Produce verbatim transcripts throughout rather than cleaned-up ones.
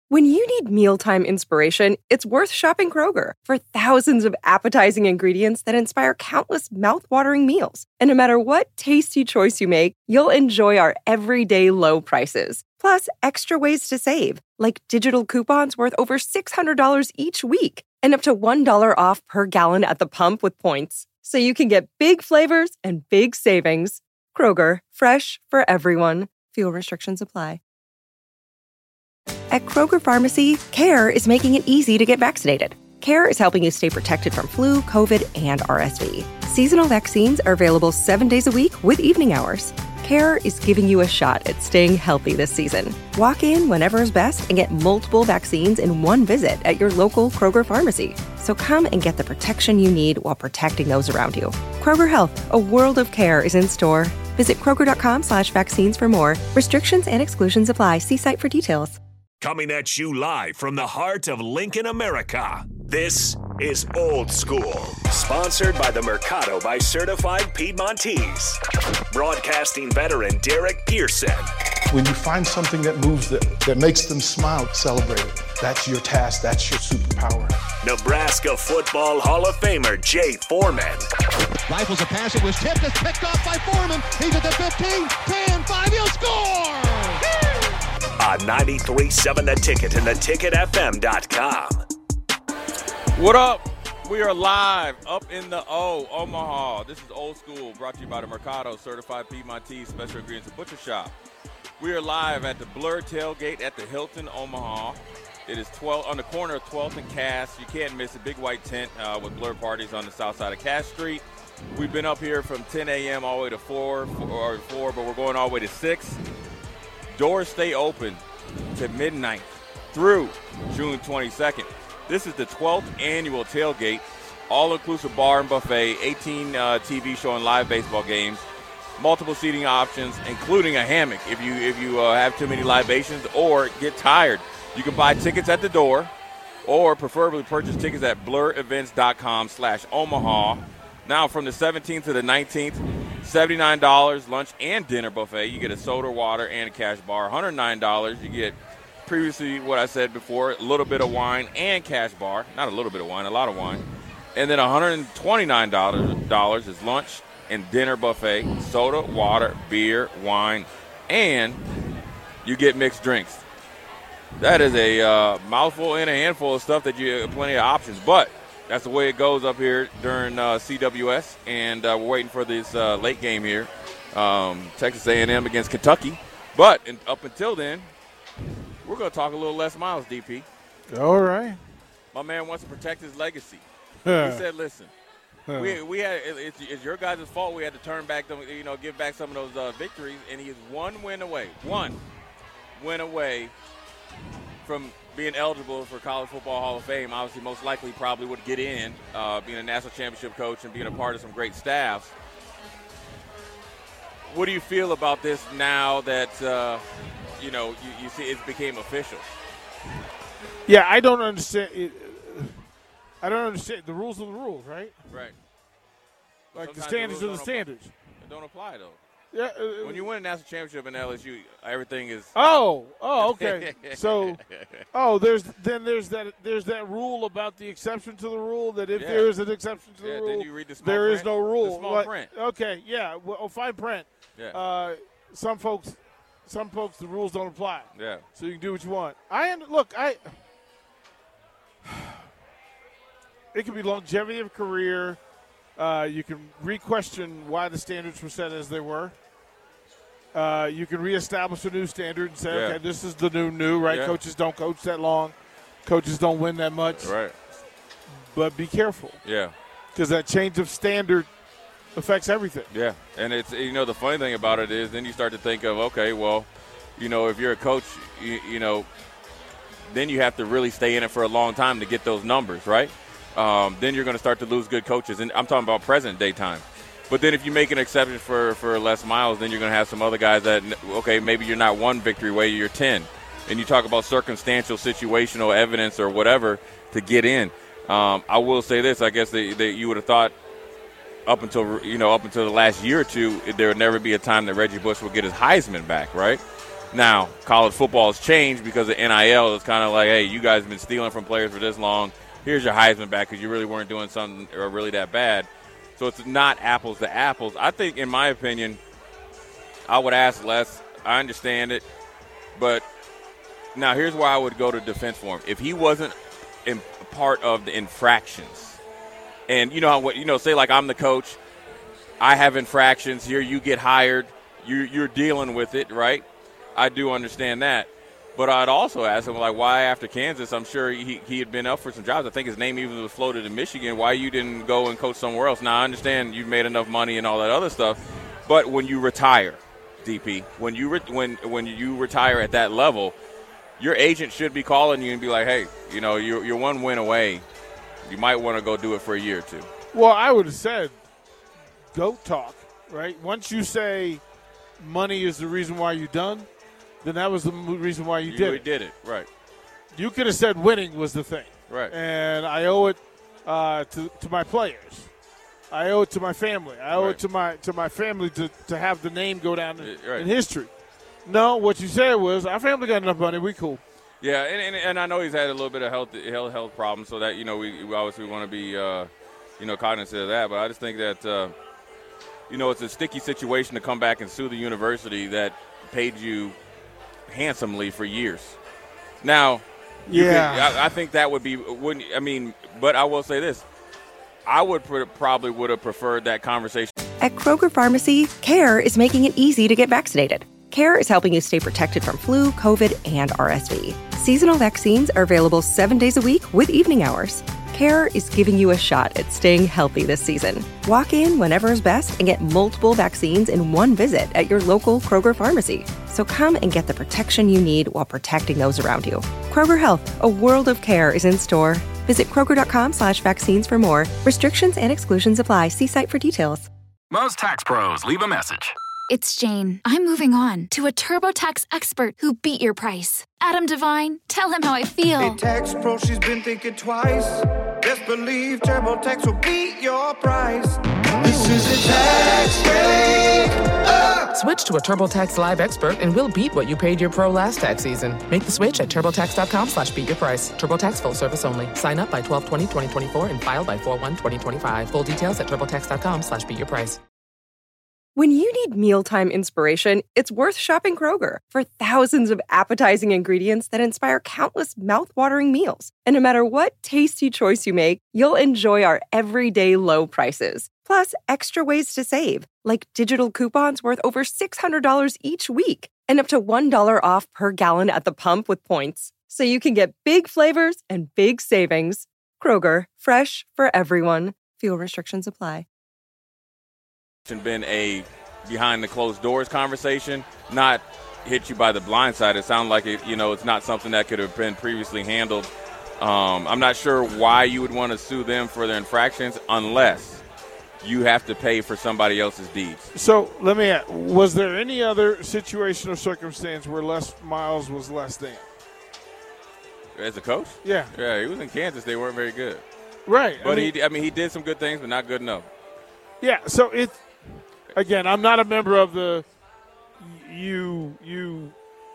When you need mealtime inspiration, it's worth shopping Kroger for thousands of appetizing ingredients that inspire countless mouth-watering meals. And no matter what tasty choice you make, you'll enjoy our everyday low prices. Plus, extra ways to save, like digital coupons worth over six hundred dollars each week and up to one dollar off per gallon at the pump with points. So you can get big flavors and big savings. Kroger, fresh for everyone. Fuel restrictions apply. At Kroger Pharmacy, CARE is making it easy to get vaccinated. CARE is helping you stay protected from flu, COVID, and R S V. Seasonal vaccines are available seven days a week with evening hours. CARE is giving you a shot at staying healthy this season. Walk in whenever is best and get multiple vaccines in one visit at your local Kroger Pharmacy. So come and get the protection you need while protecting those around you. Kroger Health, a world of care is in store. Visit Kroger.com slash vaccines for more. Restrictions and exclusions apply. See site for details. Coming at you live from the heart of Lincoln, America. This is Old School, sponsored by the Mercado by Certified Piedmontese. Broadcasting veteran Derek Pearson. When you find something that moves them, that makes them smile, celebrate it. That's your task. That's your superpower. Nebraska Football Hall of Famer Jay Foreman. Rifles a pass. It was tipped. It's picked off by Foreman. He's at the fifteen, ten, five. He'll score! On ninety-three point seven The Ticket and the ticket f m dot com. What up? We are live up in the O, Omaha. This is Old School, brought to you by the Mercado Certified Piedmontese Special Ingredients and Butcher Shop. We are live at the Blur Tailgate at the Hilton, Omaha. It is twelve on the corner of twelfth and Cass. You can't miss a big white tent uh, with Blur parties on the south side of Cass Street. We've been up here from ten a.m. all the way to four, or four, but we're going all the way to six. Doors stay open to midnight through June twenty-second. This is the twelfth annual tailgate, all-inclusive bar and buffet, eighteen uh, T V show and live baseball games, multiple seating options, including a hammock if you if you uh, have too many libations or get tired. You can buy tickets at the door or preferably purchase tickets at blurevents.com slash Omaha. Now from the seventeenth to the nineteenth, seventy-nine dollars lunch and dinner buffet. You get a soda, water, and a cash bar. one hundred nine dollars. You get previously what I said before, a little bit of wine and cash bar. Not a little bit of wine, a lot of wine. And then one hundred twenty-nine dollars is lunch and dinner buffet, soda, water, beer, wine, and you get mixed drinks. That is a uh, mouthful and a handful of stuff that you have plenty of options. But that's the way it goes up here during uh, C W S, and uh, we're waiting for this uh, late game here, um, Texas A and M against Kentucky. But in, up until then, we're going to talk a little Les Miles, D P. All right. My man wants to protect his legacy. He said, listen, we we had it's, it's your guys' fault we had to turn back, the, you know, give back some of those uh, victories, and he is one win away, one win away from being eligible for College Football Hall of Fame. Obviously, most likely probably would get in, uh, being a national championship coach and being a part of some great staffs. What do you feel about this now that, uh, you know, you, you see it became official? Yeah, I don't understand. It, I don't understand. The rules are the rules, right? Right. Like the Sometimes standards the are the rules don't standards. Apply. They don't apply, though. Yeah. Uh, When you win a national championship in L S U, everything is. Oh, oh, okay. So, oh, there's then there's that there's that rule about the exception to the rule that if Yeah. there is an exception to the Yeah, then rule, you read the small there is print. no rule. The small Like, print. Okay, yeah. Well, oh, fine print. Yeah. Uh, some folks, some folks, the rules don't apply. Yeah. So you can do what you want. I look, I. It could be longevity of career. Uh, you can re-question why the standards were set as they were. Uh, you can reestablish a new standard and say, Yeah. okay, this is the new new, right? Yeah. Coaches don't coach that long. Coaches don't win that much. Right. But be careful Yeah. because that change of standard affects everything. Yeah. And it's, you know, the funny thing about it is then you start to think of, okay, well, you know, if you're a coach, you, you know, then you have to really stay in it for a long time to get those numbers, right? Um, then you're going to start to lose good coaches. And I'm talking about present day time. But then if you make an exception for, for Les Miles, then you're going to have some other guys that, okay, maybe you're not one victory away, you're ten. And you talk about circumstantial, situational evidence or whatever to get in. Um, I will say this. I guess that, that you would have thought up until, you know, up until the last year or two, there would never be a time that Reggie Bush would get his Heisman back, right? Now, college football has changed because of N I L. It's kind of like, hey, you guys have been stealing from players for this long. Here's your Heisman back because you really weren't doing something or really that bad. So it's not apples to apples. I think, in my opinion, I would ask less. I understand it. But now here's why I would go to defense for him. If he wasn't in part of the infractions, and you know how, what you know, say like I'm the coach, I have infractions here, you get hired, you, you're dealing with it, right? I do understand that. But I'd also ask him, like, why after Kansas? I'm sure he, he had been up for some jobs. I think his name even was floated in Michigan. Why you didn't go and coach somewhere else? Now, I understand you've made enough money and all that other stuff. But when you retire, D P, when you re- when when you retire at that level, your agent should be calling you and be like, hey, you know, you're, you're one win away. You might want to go do it for a year or two. Well, I would have said GOAT talk, right? Once you say money is the reason why you're done, then that was the reason why you, you did it. did it, right. You could have said winning was the thing. Right. And I owe it uh, to, to my players. I owe it to my family. I owe right. it to my to my family to, to have the name go down in, right. in history. No, what you said was, our family got enough money, we cool. Yeah, and, and, and I know he's had a little bit of health health, health problems, so that, you know, we, we obviously want to be, uh, you know, cognizant of that. But I just think that, uh, you know, it's a sticky situation to come back and sue the university that paid you handsomely for years. Now, yeah, could, I, I think that would be wouldn't I mean, but I will say this: I would pr- probably would have preferred that conversation. At Kroger Pharmacy, CARE is making it easy to get vaccinated. CARE is helping you stay protected from flu, COVID, and R S V. Seasonal vaccines are available seven days a week with evening hours. CARE is giving you a shot at staying healthy this season. Walk in whenever is best and get multiple vaccines in one visit at your local Kroger pharmacy. So come and get the protection you need while protecting those around you. Kroger Health, a world of care, is in store. Visit Kroger.com slash vaccines for more. Restrictions and exclusions apply. See site for details. Most tax pros leave a message. It's Jane. I'm moving on to a TurboTax expert who beat your price. Adam Devine, tell him how I feel. Hey, tax pro, she's been thinking twice. Best believe TurboTax will beat your price. This is a tax break. Uh. Switch to a TurboTax Live expert and we'll beat what you paid your pro last tax season. Make the switch at TurboTax.com slash beat your price. TurboTax full service only. Sign up by twelve twenty twenty twenty-four and file by four one twenty twenty-five. Full details at TurboTax.com slash beat your price. When you need mealtime inspiration, it's worth shopping Kroger for thousands of appetizing ingredients that inspire countless mouth-watering meals. And no matter what tasty choice you make, you'll enjoy our everyday low prices. Plus, extra ways to save, like digital coupons worth over six hundred dollars each week and up to one dollar off per gallon at the pump with points. So you can get big flavors and big savings. Kroger, fresh for everyone. Fuel restrictions apply. Been a behind the closed doors conversation, not hit you by the blind side. It sounds like it, you know, it's not something that could have been previously handled. Um, I'm not sure why you would want to sue them for their infractions unless you have to pay for somebody else's deeds. So let me ask, was there any other situation or circumstance where Les Miles was less than? As a coach? Yeah. Yeah, he was in Kansas. They weren't very good. Right. But I mean, he, I mean, he did some good things, but not good enough. Yeah, so it's, again, I'm not a member of the you you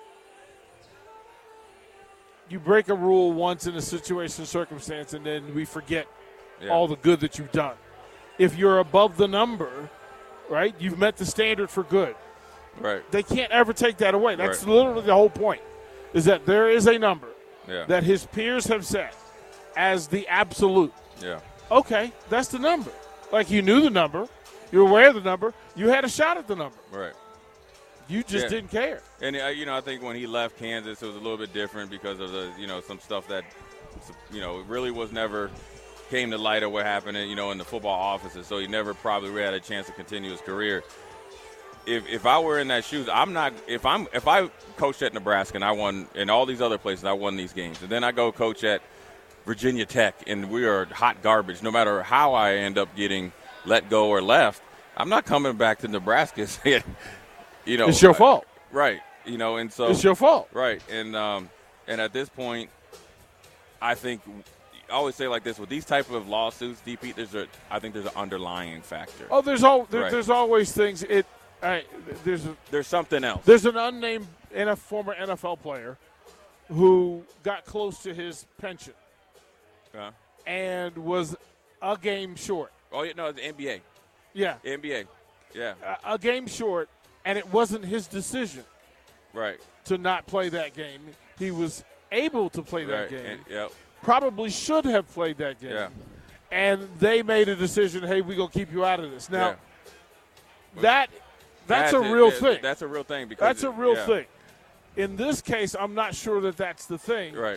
you break a rule once in a situation, circumstance, and then we forget yeah. all the good that you've done. If you're above the number, right, you've met the standard for good. Right. They can't ever take that away. That's right. literally the whole point, is that there is a number yeah. that his peers have set as the absolute. Yeah. Okay, that's the number. Like, you knew the number. You were aware of the number. You had a shot at the number. Right. You just yeah. didn't care. And, uh, you know, I think when he left Kansas, it was a little bit different because of the, you know, some stuff that, you know, really was never came to light of what happened, you know, in the football offices. So he never probably really had a chance to continue his career. If if I were in that shoes, I'm not – if I'm if I coached at Nebraska and I won – and all these other places, I won these games. And then I go coach at Virginia Tech and we are hot garbage. No matter how I end up getting let go or left, I'm not coming back to Nebraska saying, you know – it's your fault. Right. You know, and so – it's your fault. Right. And um, and at this point, I think – I always say like this, with these type of lawsuits, D P, there's a – I think there's an underlying factor. Oh, there's all there, right. there's always things – it. I, there's a, there's something else. There's an unnamed and a former N F L player who got close to his pension uh, and was a game short. Oh, yeah, no, it's the N B A. Yeah. N B A. Yeah. A, a game short, and it wasn't his decision. Right. To not play that game. He was able to play that right. game. And, yep. Probably should have played that game. Yeah. And they made a decision, hey, we're going to keep you out of this. Now, yeah. that that's, that's a real it, thing. That's a real thing. Because That's a real yeah. thing. In this case, I'm not sure that that's the thing. Right.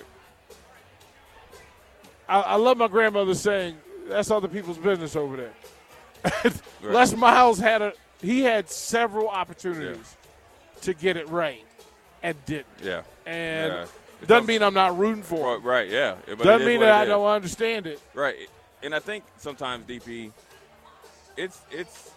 I, I love my grandmother saying, that's other people's business over there. right. Les Miles had a he had several opportunities yeah. to get it right and didn't. Yeah. And yeah. doesn't mean I'm not rooting for it. Right, yeah. But doesn't mean that I is. don't understand it. Right. And I think sometimes, D P, it's it's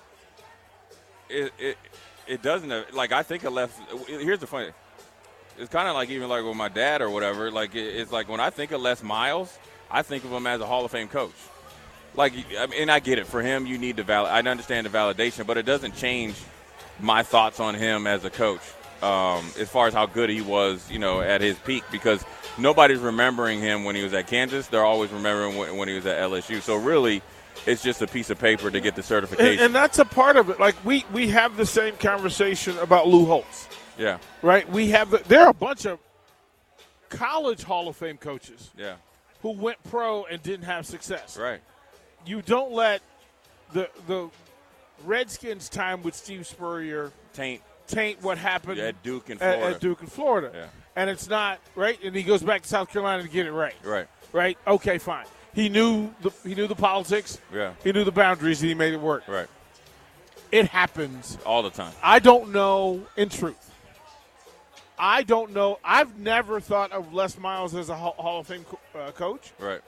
it it, it doesn't like I think of Les. Here's the funny. It's kind of like even like with my dad or whatever. Like it, it's like when I think of Les Miles, I think of him as a Hall of Fame coach. Like, I mean, and I get it. For him, you need to val- I understand the validation, but it doesn't change my thoughts on him as a coach. Um, as far as how good he was, you know, at his peak, because nobody's remembering him when he was at Kansas. They're always remembering when, when he was at L S U. So really, it's just a piece of paper to get the certification. And, and that's a part of it. Like we we have the same conversation about Lou Holtz. Yeah. Right. We have the, there are a bunch of college Hall of Fame coaches. Yeah. Who went pro and didn't have success. Right. You don't let the the Redskins' time with Steve Spurrier taint. taint what happened at Duke in Florida. At, at Duke in Florida. Yeah. And it's not right. And he goes back to South Carolina to get it right. Right. Right. Okay. Fine. He knew the he knew the politics. Yeah. He knew the boundaries, and he made it work. Right. It happens all the time. I don't know. In truth, I don't know. I've never thought of Les Miles as a Hall of Fame co- uh, coach. Right.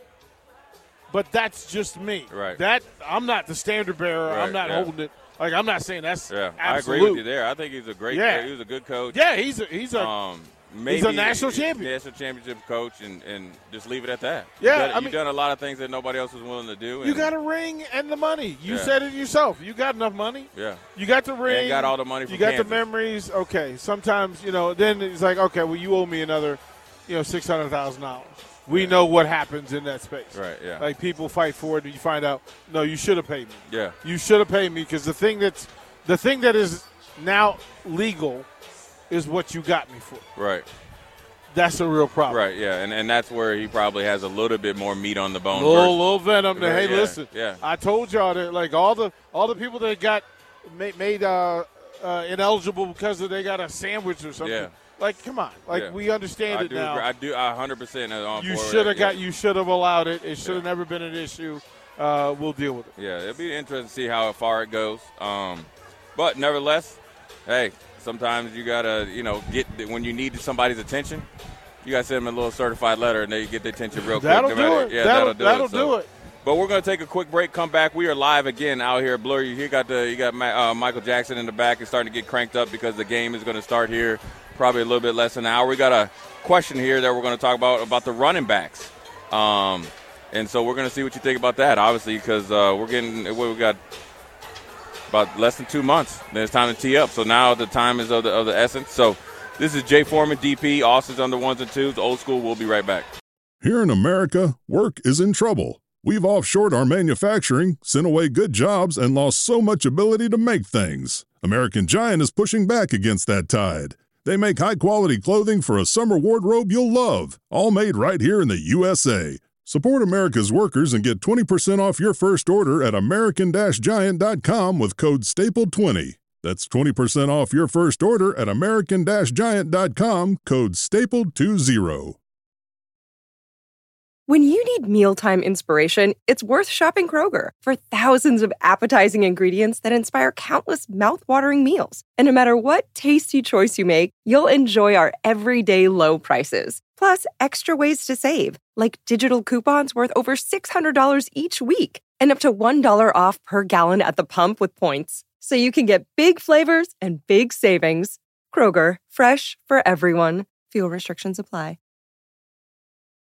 But that's just me. Right. That I'm not the standard bearer. Right, I'm not yeah. holding it. Like I'm not saying that's yeah. absolute. I agree with you there. I think he's a great. Yeah. He was a good coach. Yeah, he's a he's a um, maybe he's a national champion. National championship coach, and, and just leave it at that. Yeah, you've done, I you've mean, done a lot of things that nobody else was willing to do. You got a ring and the money. You Yeah. said it yourself. You got enough money. Yeah. You got the ring. And got all the money from You got Kansas. the memories. Okay. Sometimes you know. Then it's like, okay, well, you owe me another, you know, six hundred thousand dollars. We Yeah. know what happens in that space. Right. Yeah. Like people fight for it, and you find out, no, you should have paid me. Yeah. You should have paid me because the thing that's the thing that is now legal is what you got me for. Right. That's a real problem. Right. Yeah. And and that's where he probably has a little bit more meat on the bone. Little, versus- little venom. There. Hey, yeah, listen. Yeah. I told y'all that like all the all the people that got made, made uh, uh, ineligible because of they got a sandwich or something. Yeah. Like, come on. Like, Yeah. we understand I it do now. Agree. I do. I one hundred percent on You board with should that, have got. yeah. You should have allowed it. It should have Yeah. never been an issue. Uh, we'll deal with it. Yeah, it'll be interesting to see how far it goes. Um, but nevertheless, hey, sometimes you gotta, you know, get when you need somebody's attention, you gotta send them a little certified letter, and they get the attention real quick. That'll no do matter- it. Yeah, That'll- that'll, do that'll it. So- do it. But we're gonna take a quick break. Come back. We are live again out here at Blur. You got the you got Ma- uh, Michael Jackson in the back. It's starting to get cranked up because the game is going to start here probably a little bit less than an hour. We got a question here that we're going to talk about about the running backs. Um, and so we're going to see what you think about that, obviously, because uh, we're getting we got about less than two months. Then it's time to tee up. So now the time is of the, of the essence. So this is Jay Foreman, D P. Austin's on the ones and twos. Old school. We'll be right back. Here in America, work is in trouble. We've offshored our manufacturing, sent away good jobs, and lost so much ability to make things. American Giant is pushing back against that tide. They make high-quality clothing for a summer wardrobe you'll love, all made right here in the U S A. Support America's workers and get twenty percent off your first order at American Giant dot com with code stapled twenty. That's twenty percent off your first order at American Giant dot com, code stapled twenty. When you need mealtime inspiration, it's worth shopping Kroger for thousands of appetizing ingredients that inspire countless mouthwatering meals. And no matter what tasty choice you make, you'll enjoy our everyday low prices. Plus, extra ways to save, like digital coupons worth over six hundred dollars each week and up to one dollar off per gallon at the pump with points. So you can get big flavors and big savings. Kroger, fresh for everyone. Fuel restrictions apply.